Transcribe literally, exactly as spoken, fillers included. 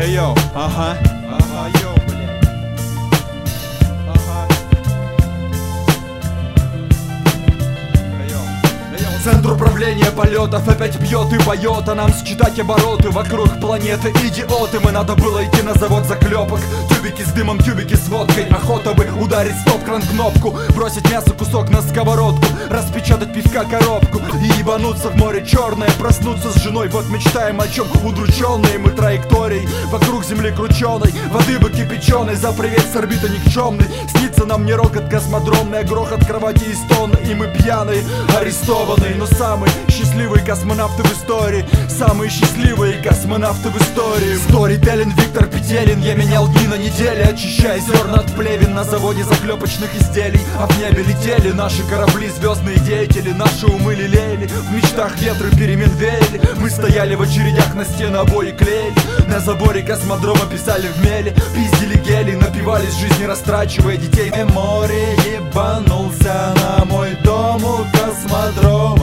Эй, йоу, ага, ага, йоу, блядь. Ага. Эй, йоу, эй, йоу. Центр управления полетов опять бьет и поет, а нам считать обороты вокруг планеты. Идиоты, мы надо было идти на завод заклепок. Тюбики с дымом, тюбики с водкой. Охота бы ударить стоп-кран кнопку, бросить мясо кусок на сковородку, распечатать пивка коробку и ебануться в море черное. Проснуться с женой, вот мечтаем о чем удрученные мы траекторией вокруг земли крученой. Воды бы кипяченой за привет с орбиты никчемной. Снится нам не рокот космодромный, а грохот кровати и стоны. И мы пьяные, арестованные, но самые счастливые космонавты в истории. Самые счастливые космонавты в истории. Сторителлин Виктор Петелин. Я менял дни на недели, очищая зерна от плевен на заводе заклепочных изделий. А в небе летели наши корабли, звездные деятели. Наши умы лелеяли, в мечтах ветры перемен веяли. Мы стояли в очередях, на стены обои клеили. На заборе космодрома писали в меле, пиздили гели, напивались жизни, растрачивая детей. Море ебанулся на мой дом у космодрома.